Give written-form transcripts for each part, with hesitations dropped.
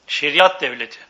Şeriat devleti.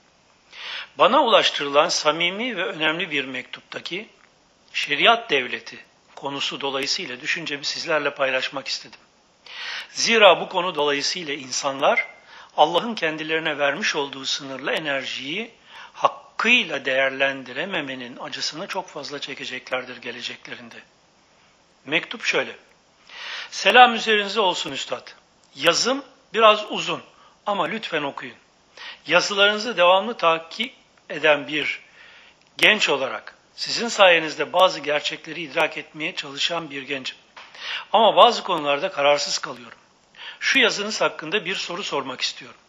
Bana ulaştırılan samimi ve önemli bir mektuptaki şeriat devleti konusu dolayısıyla düşüncemi sizlerle paylaşmak istedim. Zira bu konu dolayısıyla insanlar Allah'ın kendilerine vermiş olduğu sınırlı enerjiyi hakkıyla değerlendirememenin acısını çok fazla çekeceklerdir geleceklerinde. Mektup şöyle. Selam üzerinize olsun üstad. Yazım biraz uzun ama lütfen okuyun. Yazılarınızı devamlı takip eden bir genç olarak sizin sayenizde bazı gerçekleri idrak etmeye çalışan bir gencim. Ama bazı konularda kararsız kalıyorum. Şu yazınız hakkında bir soru sormak istiyorum.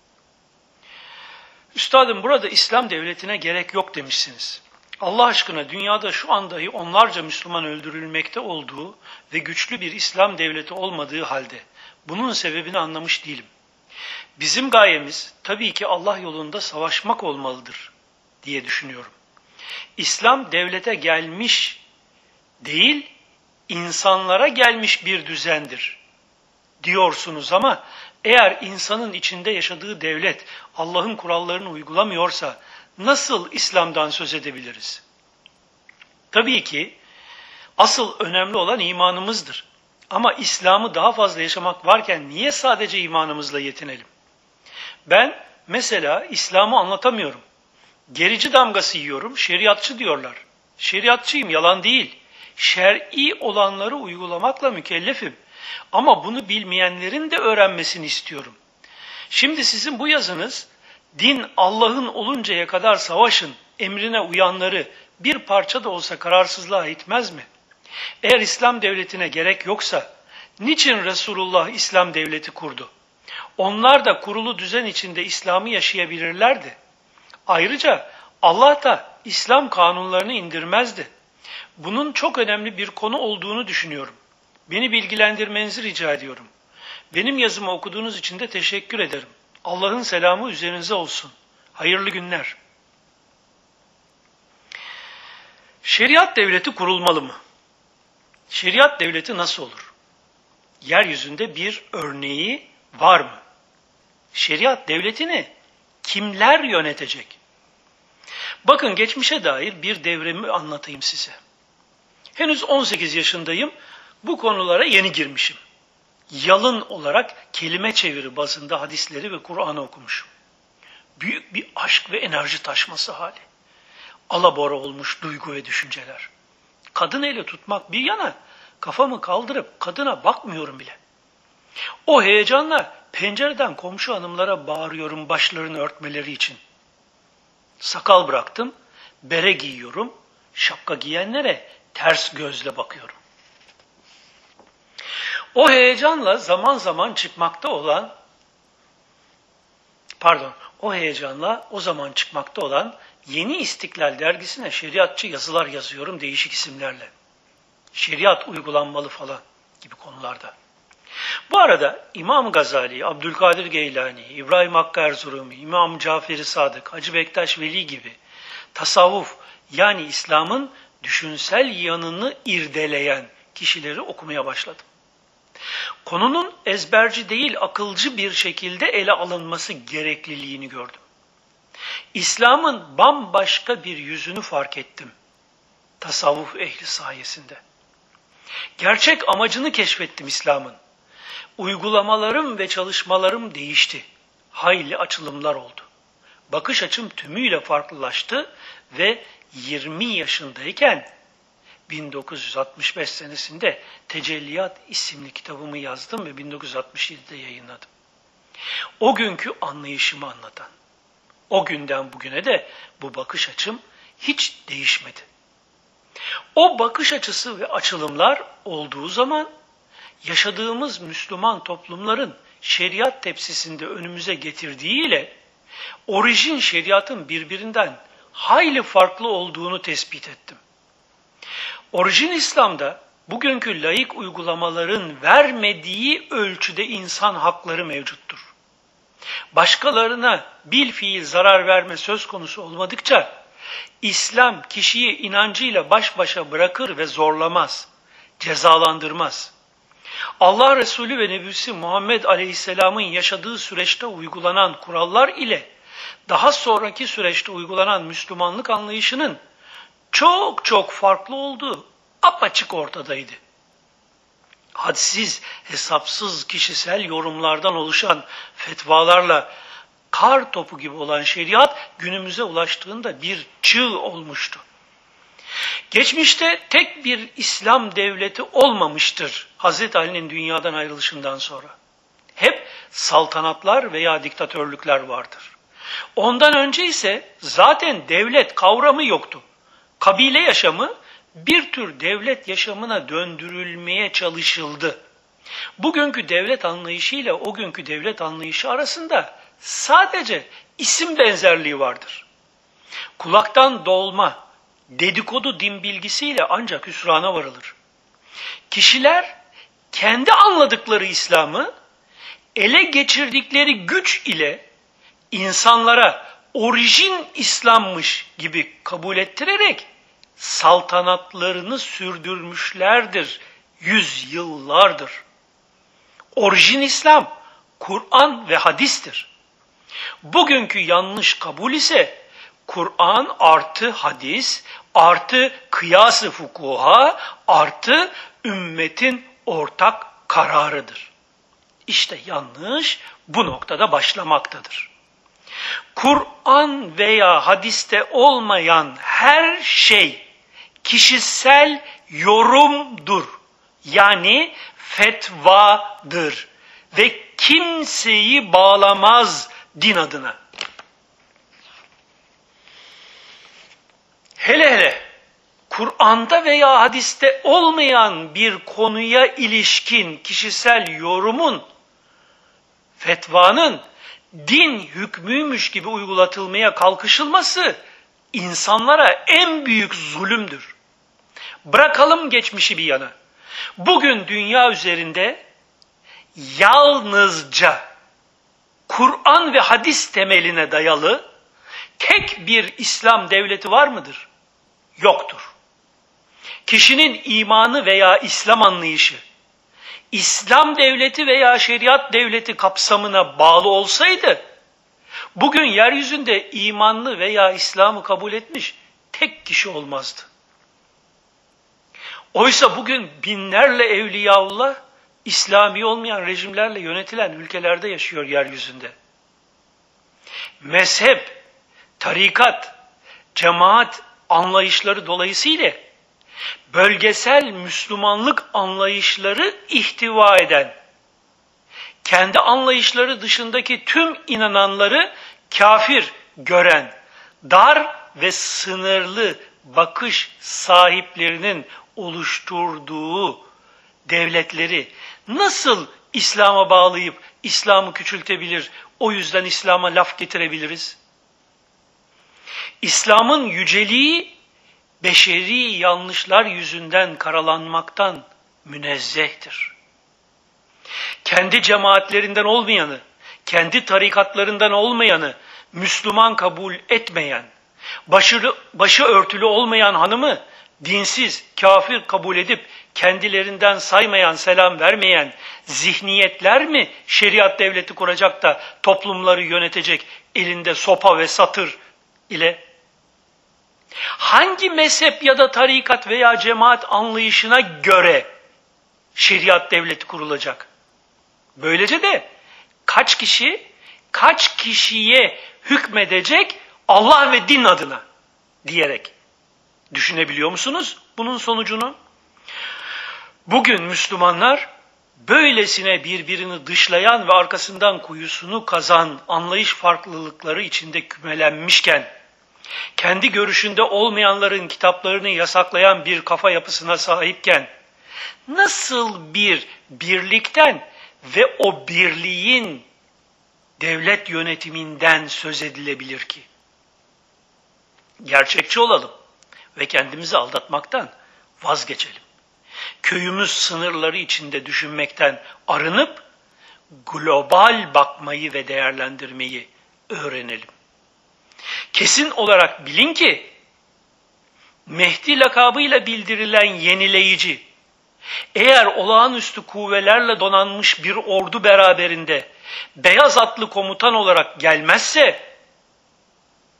Üstadım, burada İslam devletine gerek yok demişsiniz. Allah aşkına dünyada şu anda onlarca Müslüman öldürülmekte olduğu ve güçlü bir İslam devleti olmadığı halde bunun sebebini anlamış değilim. Bizim gayemiz tabii ki Allah yolunda savaşmak olmalıdır diye düşünüyorum. İslam devlete gelmiş değil, insanlara gelmiş bir düzendir diyorsunuz ama eğer insanın içinde yaşadığı devlet Allah'ın kurallarını uygulamıyorsa nasıl İslam'dan söz edebiliriz? Tabii ki asıl önemli olan imanımızdır. Ama İslam'ı daha fazla yaşamak varken niye sadece imanımızla yetinelim? Ben mesela İslam'ı anlatamıyorum. Gerici damgası yiyorum, şeriatçı diyorlar. Şeriatçıyım, yalan değil. Şer'i olanları uygulamakla mükellefim. Ama bunu bilmeyenlerin de öğrenmesini istiyorum. Şimdi sizin bu yazınız, din Allah'ın oluncaya kadar savaşın emrine uyanları bir parça da olsa kararsızlığa itmez mi? Eğer İslam devletine gerek yoksa, niçin Resulullah İslam devleti kurdu? Onlar da kurulu düzen içinde İslam'ı yaşayabilirlerdi. Ayrıca Allah da İslam kanunlarını indirmezdi. Bunun çok önemli bir konu olduğunu düşünüyorum. Beni bilgilendirmenizi rica ediyorum. Benim yazımı okuduğunuz için de teşekkür ederim. Allah'ın selamı üzerinize olsun. Hayırlı günler. Şeriat devleti kurulmalı mı? Şeriat devleti nasıl olur? Yeryüzünde bir örneği var mı? Şeriat devletini kimler yönetecek? Bakın, geçmişe dair bir devrimi anlatayım size. Henüz 18 yaşındayım, bu konulara yeni girmişim. Yalın olarak kelime çeviri bazında hadisleri ve Kur'an'ı okumuşum. Büyük bir aşk ve enerji taşması hali. Alabora olmuş duygu ve düşünceler. Kadın ele tutmak bir yana, kafamı kaldırıp kadına bakmıyorum bile. O heyecanla pencereden komşu hanımlara bağırıyorum başlarını örtmeleri için. Sakal bıraktım, bere giyiyorum, şapka giyenlere ters gözle bakıyorum. O heyecanla o zaman çıkmakta olan Yeni İstiklal dergisine şeriatçı yazılar yazıyorum değişik isimlerle. Şeriat uygulanmalı falan gibi konularda. Bu arada İmam Gazali, Abdülkadir Geylani, İbrahim Hakkı Erzurumi, İmam Cafer-i Sadık, Hacı Bektaş Veli gibi tasavvuf, yani İslam'ın düşünsel yanını irdeleyen kişileri okumaya başladım. Konunun ezberci değil akılcı bir şekilde ele alınması gerekliliğini gördüm. İslam'ın bambaşka bir yüzünü fark ettim tasavvuf ehli sayesinde. Gerçek amacını keşfettim İslam'ın. Uygulamalarım ve çalışmalarım değişti. Hayli açılımlar oldu. Bakış açım tümüyle farklılaştı ve 20 yaşındayken 1965 senesinde Tecelliyat isimli kitabımı yazdım ve 1967'de yayınladım. O günkü anlayışımı anlatan, o günden bugüne de bu bakış açım hiç değişmedi. O bakış açısı ve açılımlar olduğu zaman yaşadığımız Müslüman toplumların şeriat tepsisinde önümüze getirdiğiyle orijin şeriatın birbirinden hayli farklı olduğunu tespit ettim. Orijin İslam'da bugünkü laik uygulamaların vermediği ölçüde insan hakları mevcuttur. Başkalarına bilfiil zarar verme söz konusu olmadıkça İslam kişiyi inancıyla baş başa bırakır ve zorlamaz, cezalandırmaz. Allah Resulü ve Nebisi Muhammed Aleyhisselam'ın yaşadığı süreçte uygulanan kurallar ile daha sonraki süreçte uygulanan Müslümanlık anlayışının çok çok farklı olduğu apaçık ortadaydı. Hadsiz, hesapsız kişisel yorumlardan oluşan fetvalarla kar topu gibi olan şeriat günümüze ulaştığında bir çığ olmuştu. Geçmişte tek bir İslam devleti olmamıştır Hazreti Ali'nin dünyadan ayrılışından sonra. Hep saltanatlar veya diktatörlükler vardır. Ondan önce ise zaten devlet kavramı yoktu. Kabile yaşamı bir tür devlet yaşamına döndürülmeye çalışıldı. Bugünkü devlet anlayışı ile o günkü devlet anlayışı arasında sadece isim benzerliği vardır. Kulaktan dolma, dedikodu din bilgisiyle ancak hüsrana varılır. Kişiler kendi anladıkları İslam'ı ele geçirdikleri güç ile insanlara orijin İslam'mış gibi kabul ettirerek saltanatlarını sürdürmüşlerdir yüzyıllardır. Orijin İslam, Kur'an ve hadistir. Bugünkü yanlış kabul ise Kur'an artı hadis artı kıyas-ı fukuha artı ümmetin ortak kararıdır. İşte yanlış bu noktada başlamaktadır. Kur'an veya hadiste olmayan her şey kişisel yorumdur. Yani fetvadır ve kimseyi bağlamaz din adına. Hele hele Kur'an'da veya hadiste olmayan bir konuya ilişkin kişisel yorumun, fetvanın din hükmüymüş gibi uygulatılmaya kalkışılması insanlara en büyük zulümdür. Bırakalım geçmişi bir yana. Bugün dünya üzerinde yalnızca Kur'an ve hadis temeline dayalı tek bir İslam devleti var mıdır? Yoktur. Kişinin imanı veya İslam anlayışı, İslam devleti veya şeriat devleti kapsamına bağlı olsaydı, bugün yeryüzünde imanlı veya İslam'ı kabul etmiş tek kişi olmazdı. Oysa bugün binlerle evliyaullah, İslami olmayan rejimlerle yönetilen ülkelerde yaşıyor yeryüzünde. Mezhep, tarikat, cemaat anlayışları dolayısıyla bölgesel Müslümanlık anlayışları ihtiva eden, kendi anlayışları dışındaki tüm inananları kafir gören, dar ve sınırlı bakış sahiplerinin oluşturduğu devletleri nasıl İslam'a bağlayıp İslam'ı küçültebilir, o yüzden İslam'a laf getirebiliriz? İslam'ın yüceliği beşeri yanlışlar yüzünden karalanmaktan münezzehtir. Kendi cemaatlerinden olmayanı, kendi tarikatlarından olmayanı Müslüman kabul etmeyen, başı örtülü olmayan hanımı dinsiz, kafir kabul edip kendilerinden saymayan, selam vermeyen zihniyetler mi şeriat devleti kuracak da toplumları yönetecek elinde sopa ve satır ile? Hangi mezhep ya da tarikat veya cemaat anlayışına göre şeriat devleti kurulacak? Böylece de kaç kişiye hükmedecek Allah ve din adına diyerek. Düşünebiliyor musunuz bunun sonucunu? Bugün Müslümanlar böylesine birbirini dışlayan ve arkasından kuyusunu kazan anlayış farklılıkları içinde kümelenmişken, kendi görüşünde olmayanların kitaplarını yasaklayan bir kafa yapısına sahipken, nasıl bir birlikten ve o birliğin devlet yönetiminden söz edilebilir ki? Gerçekçi olalım ve kendimizi aldatmaktan vazgeçelim. Köyümüz sınırları içinde düşünmekten arınıp global bakmayı ve değerlendirmeyi öğrenelim. Kesin olarak bilin ki Mehdi lakabıyla bildirilen yenileyici, eğer olağanüstü kuvvelerle donanmış bir ordu beraberinde beyaz atlı komutan olarak gelmezse,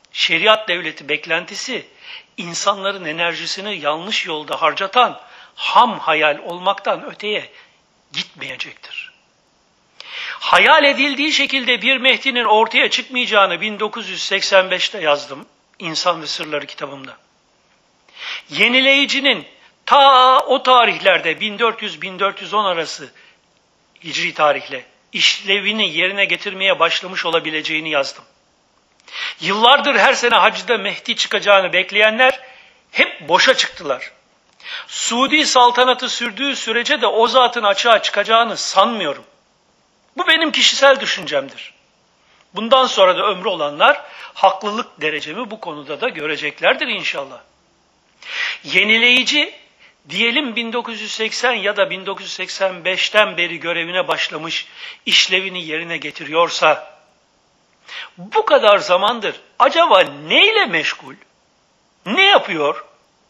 Şeriat devleti beklentisi insanların enerjisini yanlış yolda harcatan ham hayal olmaktan öteye gitmeyecektir. Hayal edildiği şekilde bir Mehdi'nin ortaya çıkmayacağını 1985'te yazdım İnsan ve Sırları kitabımda. Yenileyicinin ta o tarihlerde 1400-1410 arası Hicri tarihle işlevini yerine getirmeye başlamış olabileceğini yazdım. Yıllardır her sene hacda Mehdi çıkacağını bekleyenler hep boşa çıktılar. Suudi saltanatı sürdüğü sürece de o zatın açığa çıkacağını sanmıyorum. Bu benim kişisel düşüncemdir. Bundan sonra da ömrü olanlar haklılık derecemi bu konuda da göreceklerdir inşallah. Yenileyici, diyelim 1980 ya da 1985'ten beri görevine başlamış, işlevini yerine getiriyorsa, bu kadar zamandır acaba neyle meşgul? Ne yapıyor?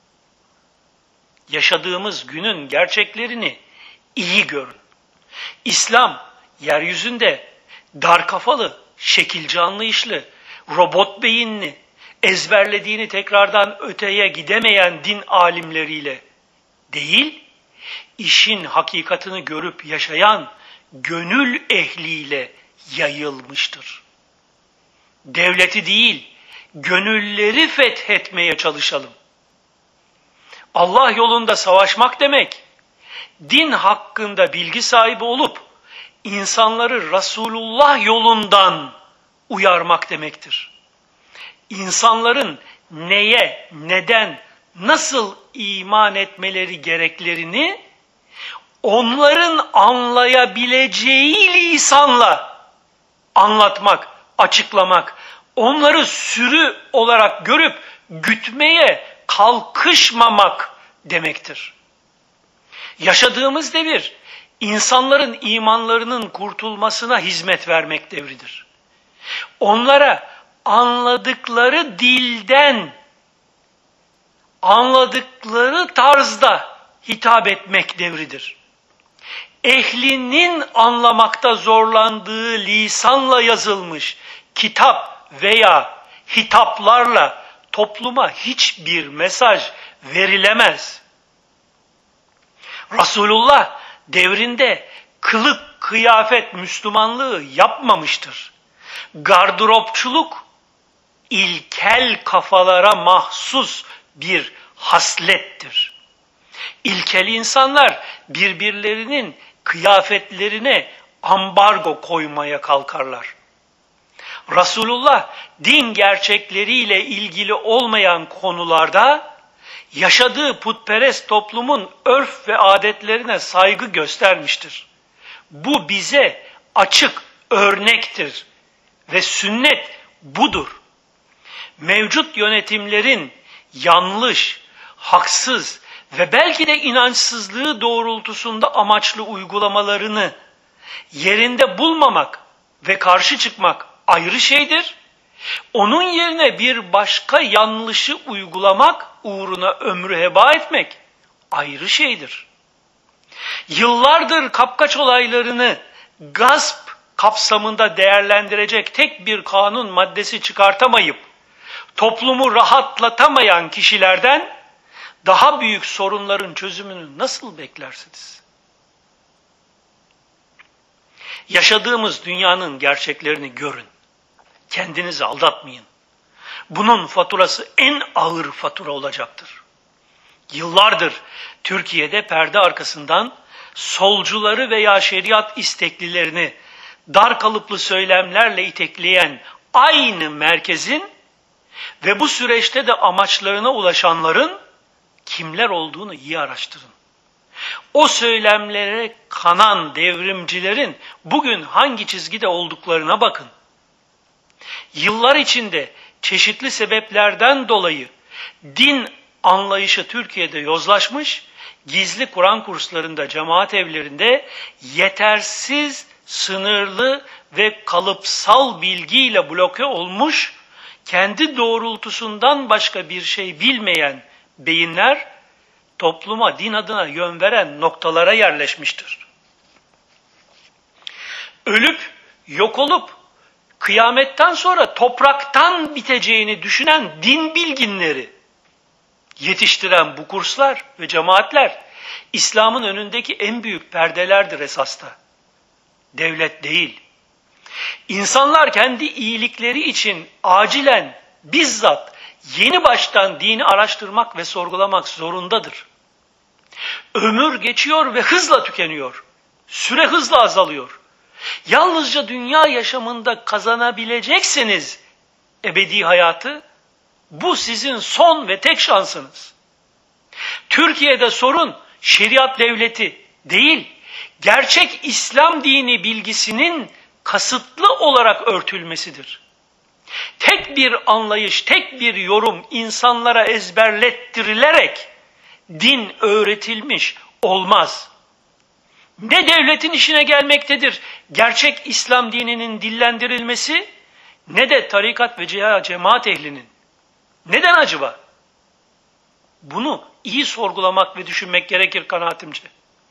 Yaşadığımız günün gerçeklerini iyi görün. İslam, yeryüzünde dar kafalı, şekilci anlayışlı, robot beyinli, ezberlediğini tekrardan öteye gidemeyen din alimleriyle değil, işin hakikatini görüp yaşayan gönül ehliyle yayılmıştır. Devleti değil, gönülleri fethetmeye çalışalım. Allah yolunda savaşmak demek, din hakkında bilgi sahibi olup, insanları Resulullah yolundan uyarmak demektir. İnsanların neye, neden, nasıl iman etmeleri gereklerini onların anlayabileceği lisanla anlatmak, açıklamak, onları sürü olarak görüp gütmeye kalkışmamak demektir. Yaşadığımız devir, insanların imanlarının kurtulmasına hizmet vermek devridir. Onlara anladıkları dilden, anladıkları tarzda hitap etmek devridir. Ehlinin anlamakta zorlandığı lisanla yazılmış kitap veya hitaplarla topluma hiçbir mesaj verilemez. Resulullah devrinde kılık kıyafet Müslümanlığı yapmamıştır. Gardıropçuluk ilkel kafalara mahsus bir haslettir. İlkel insanlar birbirlerinin kıyafetlerine ambargo koymaya kalkarlar. Resulullah din gerçekleriyle ilgili olmayan konularda yaşadığı putperest toplumun örf ve adetlerine saygı göstermiştir. Bu bize açık örnektir ve sünnet budur. Mevcut yönetimlerin yanlış, haksız ve belki de inançsızlığı doğrultusunda amaçlı uygulamalarını yerinde bulmamak ve karşı çıkmak ayrı şeydir. Onun yerine bir başka yanlışı uygulamak uğruna ömrü heba etmek ayrı şeydir. Yıllardır kapkaç olaylarını gasp kapsamında değerlendirecek tek bir kanun maddesi çıkartamayıp toplumu rahatlatamayan kişilerden daha büyük sorunların çözümünü nasıl beklersiniz? Yaşadığımız dünyanın gerçeklerini görün. Kendinizi aldatmayın. Bunun faturası en ağır fatura olacaktır. Yıllardır Türkiye'de perde arkasından solcuları veya şeriat isteklilerini dar kalıplı söylemlerle itekleyen aynı merkezin ve bu süreçte de amaçlarına ulaşanların kimler olduğunu iyi araştırın. O söylemlere kanan devrimcilerin bugün hangi çizgide olduklarına bakın. Yıllar içinde çeşitli sebeplerden dolayı din anlayışı Türkiye'de yozlaşmış, gizli Kur'an kurslarında, cemaat evlerinde yetersiz, sınırlı ve kalıpsal bilgiyle bloke olmuş, kendi doğrultusundan başka bir şey bilmeyen beyinler, topluma din adına yön veren noktalara yerleşmiştir. Ölüp, yok olup, kıyametten sonra topraktan biteceğini düşünen din bilginleri yetiştiren bu kurslar ve cemaatler İslam'ın önündeki en büyük perdelerdir esasta. Devlet değil. İnsanlar kendi iyilikleri için acilen, bizzat yeni baştan dini araştırmak ve sorgulamak zorundadır. Ömür geçiyor ve hızla tükeniyor. Süre hızla azalıyor. Yalnızca dünya yaşamında kazanabilecekseniz ebedi hayatı, bu sizin son ve tek şansınız. Türkiye'de sorun şeriat devleti değil, gerçek İslam dini bilgisinin kasıtlı olarak örtülmesidir. Tek bir anlayış, tek bir yorum insanlara ezberlettirilerek din öğretilmiş olmaz. Ne devletin işine gelmektedir gerçek İslam dininin dillendirilmesi, ne de tarikat ve cemaat ehlinin. Neden acaba? Bunu iyi sorgulamak ve düşünmek gerekir kanaatimce.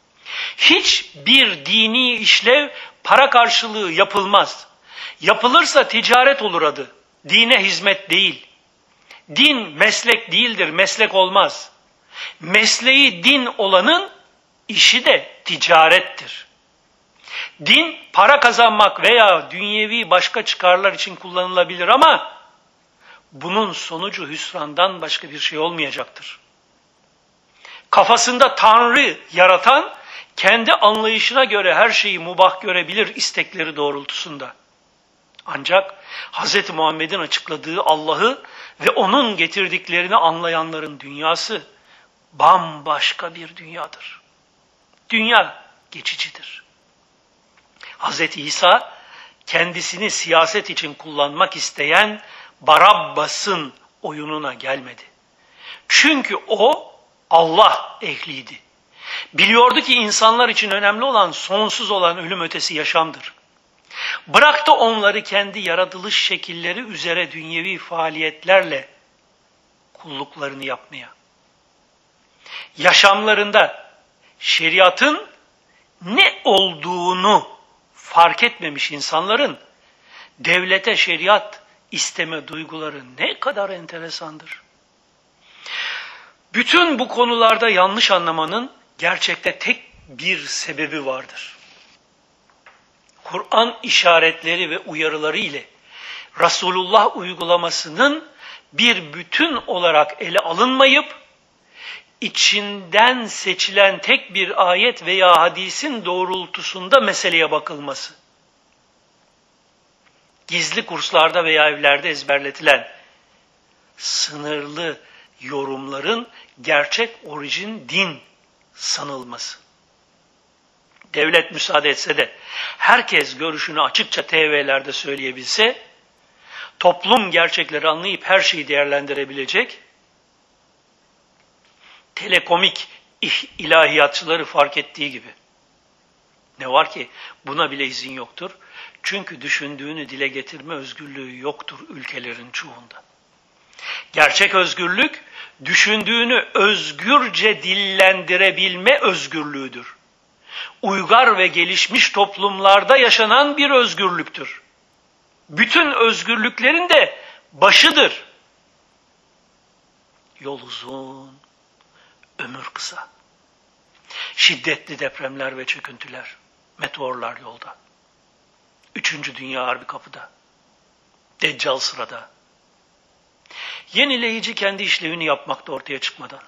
Hiçbir dini işlev para karşılığı yapılmaz. Yapılırsa ticaret olur adı. Dine hizmet değil. Din meslek değildir, meslek olmaz. Mesleği din olanın işi de ticarettir. Din para kazanmak veya dünyevi başka çıkarlar için kullanılabilir ama bunun sonucu hüsrandan başka bir şey olmayacaktır. Kafasında Tanrı yaratan kendi anlayışına göre her şeyi mubah görebilir istekleri doğrultusunda. Ancak Hz. Muhammed'in açıkladığı Allah'ı ve onun getirdiklerini anlayanların dünyası bambaşka bir dünyadır. Dünya geçicidir. Hz. İsa kendisini siyaset için kullanmak isteyen Barabbas'ın oyununa gelmedi. Çünkü o Allah ehliydi. Biliyordu ki insanlar için önemli olan sonsuz olan ölüm ötesi yaşamdır. Bıraktı onları kendi yaratılış şekilleri üzere dünyevi faaliyetlerle kulluklarını yapmaya. Yaşamlarında şeriatın ne olduğunu fark etmemiş insanların devlete şeriat isteme duyguları ne kadar enteresandır. Bütün bu konularda yanlış anlamanın gerçekte tek bir sebebi vardır. Kur'an işaretleri ve uyarıları ile Resulullah uygulamasının bir bütün olarak ele alınmayıp, içinden seçilen tek bir ayet veya hadisin doğrultusunda meseleye bakılması. Gizli kurslarda veya evlerde ezberletilen sınırlı yorumların gerçek orijin din sanılması. Devlet müsaade etse de herkes görüşünü açıkça TV'lerde söyleyebilse, toplum gerçekleri anlayıp her şeyi değerlendirebilecek, telekomik ilahiyatçıları fark ettiği gibi. Ne var ki buna bile izin yoktur. Çünkü düşündüğünü dile getirme özgürlüğü yoktur ülkelerin çoğunda. Gerçek özgürlük, düşündüğünü özgürce dillendirebilme özgürlüğüdür. Uygar ve gelişmiş toplumlarda yaşanan bir özgürlüktür. Bütün özgürlüklerin de başıdır. Yol uzun, ömür kısa. Şiddetli depremler ve çöküntüler, meteorlar yolda. 3. Dünya Harbi kapıda. Deccal sırada. Yenileyici kendi işlevini yapmakta ortaya çıkmadan.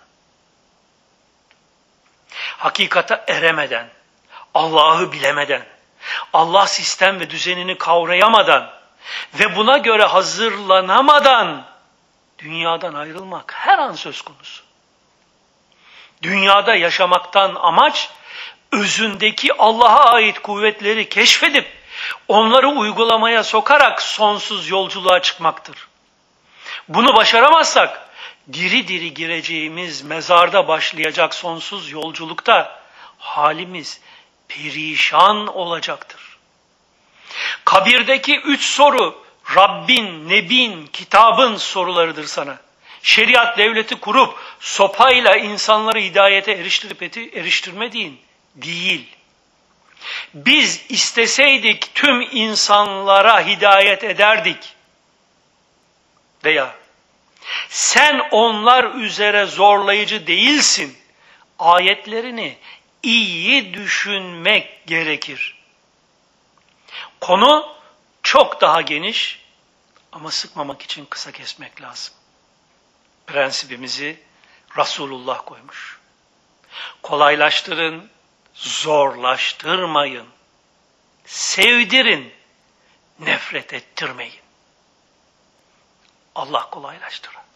Hakikate eremeden, Allah'ı bilemeden, Allah sistem ve düzenini kavrayamadan ve buna göre hazırlanamadan dünyadan ayrılmak her an söz konusu. Dünyada yaşamaktan amaç, özündeki Allah'a ait kuvvetleri keşfedip onları uygulamaya sokarak sonsuz yolculuğa çıkmaktır. Bunu başaramazsak, diri diri gireceğimiz mezarda başlayacak sonsuz yolculukta halimiz perişan olacaktır. Kabirdeki 3 soru, Rabbin, Nebin, kitabın sorularıdır sana. Şeriat devleti kurup sopayla insanları hidayete eriştirmediğin değil. Biz isteseydik tüm insanlara hidayet ederdik. Veya sen onlar üzere zorlayıcı değilsin. Ayetlerini iyi düşünmek gerekir. Konu çok daha geniş ama sıkmamak için kısa kesmek lazım. Prensibimizi Resulullah koymuş. Kolaylaştırın, zorlaştırmayın. Sevdirin, nefret ettirmeyin. Allah kolaylaştırır.